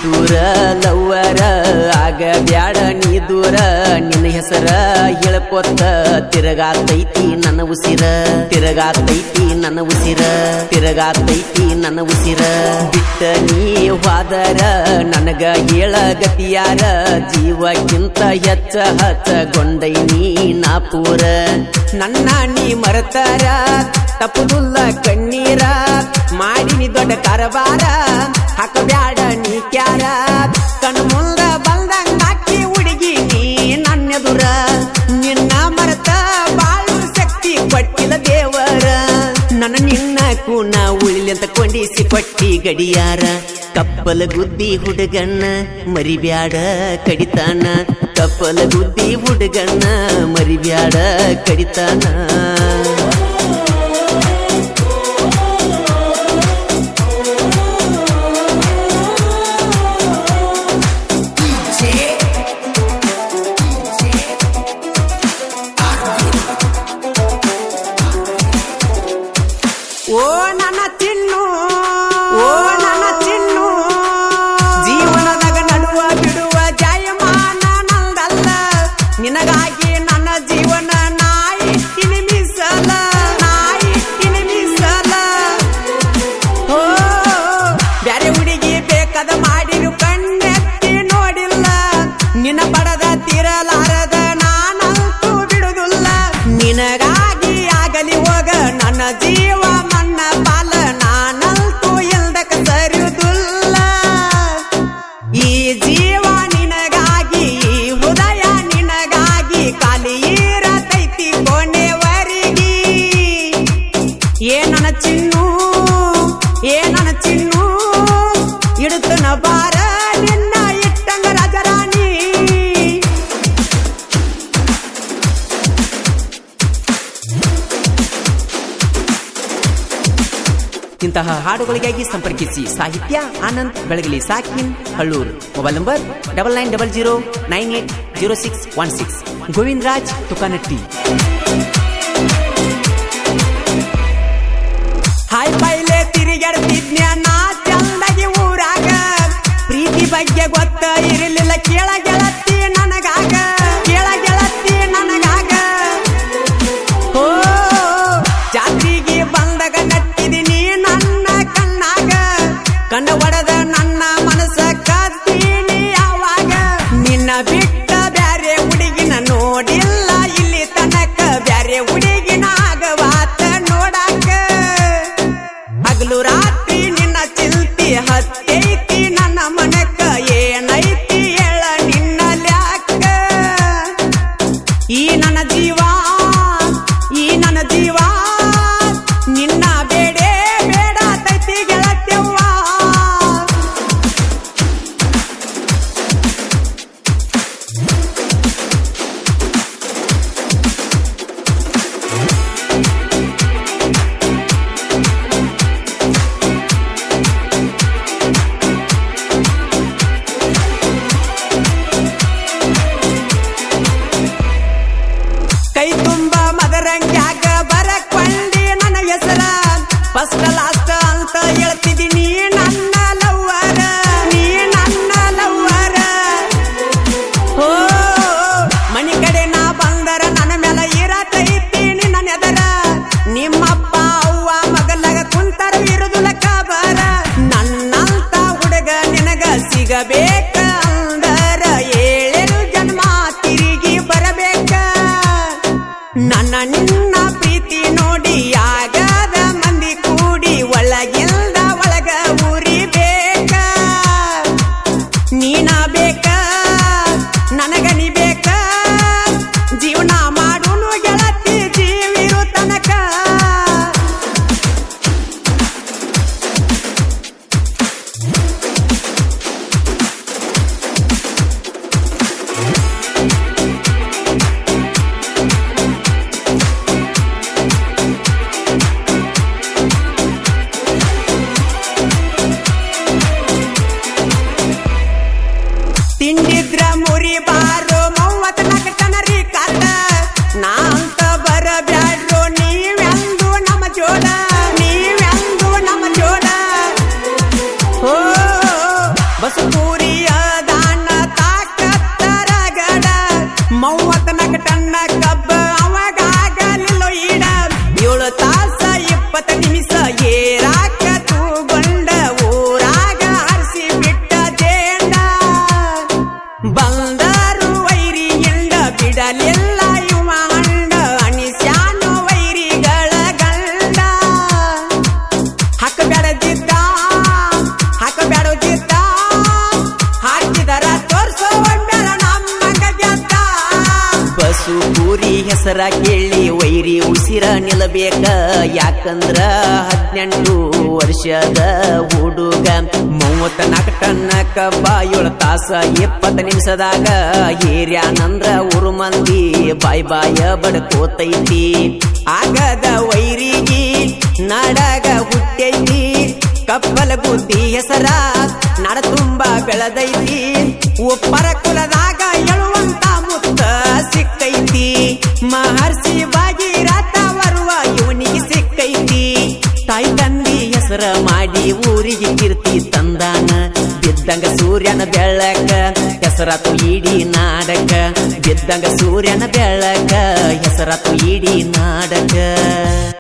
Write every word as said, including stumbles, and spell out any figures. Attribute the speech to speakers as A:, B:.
A: ದೂರ ಲವ್ವರ ಆಗ ಬ್ಯಾಡ ನೀ ದೂರ ನಿನ್ನ ಹೆಸರ ಹೇಳ್ಕೊತ್ತ ತಿರಗಾತೈತಿ ನನ್ನ ಉಸಿರ ತಿರಗಾತೈತಿ ನನ್ನ ಉಸಿರ ತಿರಗಾತೈತಿ ನನ್ನ ಉಸಿರ ಬಿಟ್ಟ ನೀ ಹೋದರ ನನಗ ಹೇಳ ಗತಿಯಾರ ಜೀವಕ್ಕಿಂತ ಹೆಚ್ಚ ಹಚ್ಚಗೊಂಡೈನಿ ನಾ ಪೂರ ನನ್ನ ನೀ ಮರತಾರ ತಪ್ಪುದುಲ್ಲ ಕಣ್ಣೀರ ಮಾಡಿನಿ ದೊಡ್ಡ ಕಾರವಾರ ಹಾಕಬ್ಯಾಡ ನೀ ಕ್ಯಾರ ಕಣ್ಣು ಮುಂದ ಬಂದಂಗ ಹಾಕಿ ಹುಡುಗಿ ನೀ ನನ್ನೆದುರ ನಿನ್ನ ಮರತ ಬಾಳು ಶಕ್ತಿ ಕೊಟ್ಟಿಲ್ಲ ದೇವರ ನನ್ನ ನಿನ್ನ ಕೂನ ಉಳಿಲಿ ಅಂತ ಕೊಂಡಿಸಿ ಕೊಟ್ಟಿ ಗಡಿಯಾರ ಕಪ್ಪಲ ಗುದ್ದಿ ಹುಡುಗಣ್ಣ ಮರಿಬ್ಯಾಡ ಕಡಿತಾನ ಕಪ್ಪಲ ಗುದ್ದಿ ಹುಡುಗಣ್ಣ ಮರಿಬ್ಯಾಡ ಕಡಿತಾನ
B: ಓ ನನ್ನ ಚಿನ್ನು ಓ ನನ್ನ ಚಿನ್ನು ಜೀವನದಾಗ ನಡುವ ಬಿಡುವ ಜಯಮಾನ ನಂದಲ್ಲ ನಿನಗಾಗಿ ನನ್ನ ಜೀವನ ನಾಯಿ ಮೀಸಲ ನಾಯಿ ಮೀಸಲ ಓ ಬ್ಯಾರೆ ಹುಡುಗಿ ಬೇಕಾದ ಮಾಡಿರು ಕಣ್ಣೆತ್ತಿ ನೋಡಿಲ್ಲ ನಿನ್ನ ಪಡದ ತೀರಲಾರದ ನಾನಂತೂ ಬಿಡುದಿಲ್ಲ ನಿನಗಾಗಿ ಆಗಲಿ ಹೋಗ ನನ್ನ ಜೀವ ಚಿನ್ನು ಏ ನನ್ನ ಚಿನ್ನು ಇಡುತ್ತನ ಬಾರ ನಿನ್ನ ಇಟ್ಟಂಗ ರಾಜರಾಣಿ
A: ಇಂತಹ ಹಾಡುಗಳಿಗಾಗಿ ಸಂಪರ್ಕಿಸಿ ಸಾಹಿತ್ಯ ಆನಂದ್ ಬೆಳಗಲಿ ಸಾಕಿನ್ Hallur mobile number double nine double zero nine eight zero six one six Govind Raj Tukanatti
B: ಹಾಯ್ ಪೈಲೆ ತಿರುಗಾಡ್ತಿದ್ನ್ಯ ನಾ ಚಂದಾಗಿ ಊರಾಗ ಪ್ರೀತಿ ಬಗ್ಗೆ ಗೊತ್ತ ಇರಲಿಲ್ಲ ಕೇಳ ಗೆಳತಿ ನನಗಾಗ ಕೇಳ ಗೆಳತಿ ನನಗಾಗ ಓ ಜಾತ್ರೆಗೆ ಬಂದಾಗ ನಟ್ಟಿದೀನಿ ನನ್ನ ಕಣ್ಣಾಗ ಕಣ್ಣ ಒಡೆದ ನನ್ನ ಮನಸ್ಸ ಕತ್ತೀನಿ ಯಾವಾಗ ನಿನ್ನ ಬಿಟ್ಟ ಬ್ಯಾರೆ ಹುಡುಗಿನ ನೋಡಿಲ್ಲ ಇಲ್ಲಿ ತನಕ ಬ್ಯಾರೆ ಹುಡುಗಿನ ಆಗವಾತ ನೋಡಾಕ ಹಗಲು ರಾತ್ರಿ ನಿನ್ನ ಚಿಲ್ತಿ ಹತ್ತೈತಿ ನನ್ನ ಮನಕ್ಕ ಏನೈತಿ ಹೇಳ ನಿನ್ನ ಲ್ಯಾಕ ಈ ನನ್ನ ಜೀವ ಈ ನನ್ನ ಜೀವ ನಿನ್ನ ಬೇಡೇ ಬೇಡ ತೈತಿ ಗೆಳತ್ಯವ್ವ ಕೈ ತುಂಬ ಮದರಂಗ್ಯಾಗ ಬರಕೊಂಡಿ ನನ್ನ ಹೆಸರ ಫಸ್ಟ್ ಲಾಸ್ಟ್ ಅಂತ ಹೇಳ್ತಿದ್ದೀನಿ ನನ್ನ ಲವ್ವರ ನೀ ನನ್ನ ಲವ್ವರ ಓ ಮನಿ ಕಡೆ ನಾ ಬಂದರ ನನ್ನ ಮೇಲೆ ಇರತೈತಿ ನಿನ್ನ ನೆದರ ನಿಮ್ಮಪ್ಪ ಅವ್ವ ಮಗಲಾಗ ಕುಂತರ ಇರುದುಲ ಕಬರ ನನ್ನಂತ ಹುಡುಗ ನಿನಗ ಸಿಗಬೇಕ ಅಂದರ ಏಳೇಳು ಜನ್ಮ ತಿರುಗಿ ಬರಬೇಕ ನನ್ನ ನಿನ್ನ ಪ್ರೀತಿ ನೋಡಿ ಆಗದ ಮಂದಿ ಕೂಡಿ ಒಳಗಿಲ್ದ ಒಳಗ ಊರಿ ಬೇಕ ನೀನ ಬೇಕ ನನಗ ನೀ ಬೇಕ ಜೀವನ ಮಾಡುನು ಗೆಳತಿ ಜೀವಿರು ತನಕ ತಿಂಡಿದ್ರ ಮುರಿ ಬಾರೋ ಮೂವತ್ ನಾಲ್ಕು ಕಣರಿ ಕಾಟ ನಾ ಅಂತ ಬರಬ್ಯಾಡ್ರೋ ನೀವೆಂದು ನಮ್ಮ ಜೋಡ ನೀವೆಂದು ನಮ್ಮ ಜೋಡ ಓ ಬಸಪೂರಿ
A: ಹೆಸರ ಕೇಳಿ ವೈರಿ ಉಸಿರ ನಿಲ್ಲಬೇಕ ಯಾಕಂದ್ರ ಹದಿನೆಂಟು ವರ್ಷದ ಹುಡುಗ ಮೂವತ್ತ ನಾಲ್ಕು ಟನ್ನ ಕಬ್ಬ ಏಳು ತಾಸ ಇಪ್ಪತ್ತು ನಿಮಿಷದಾಗ ಏರ್ಯಾನಂದ್ರ ಊರು ಮಂದಿ ಬಾಯ್ ಬಾಯ ಬಡ್ಕೋತೈತಿ ಆಗದ ವೈರಿಗೆ ನಾಡಾಗ ಹುಟ್ಟೈತಿ ಕಪ್ಪಲ ಬುದ್ಧಿ ಹೆಸರ ನಾಡ ತುಂಬ ಬೆಳೆದೈತಿ ಒಪ್ಪರ ಕುಲದಾಗ ಎಳುವಂತ ಮುತ್ತ ಸಿಕ್ಕೈತಿ ಮಹರ್ಷಿ ಭಾಗೀರಥ ಬರುವ ಇವನಿಗೆ ಸಿಕ್ಕೈತಿ ತಾಯಿ ತಂದಿ ಹೆಸರ ಮಾಡಿ ಊರಿಗೆ ಕೀರ್ತಿ ತಂದಾನ ಬಿದ್ದಂಗ ಸೂರ್ಯನ ಬೆಳಕ ಹೆಸರಾತು ಇಡೀ ನಾಡಕ ಬಿದ್ದಂಗ ಸೂರ್ಯನ ಬೆಳಕ ಹೆಸರಾತು ಇಡೀ ನಾಡಕ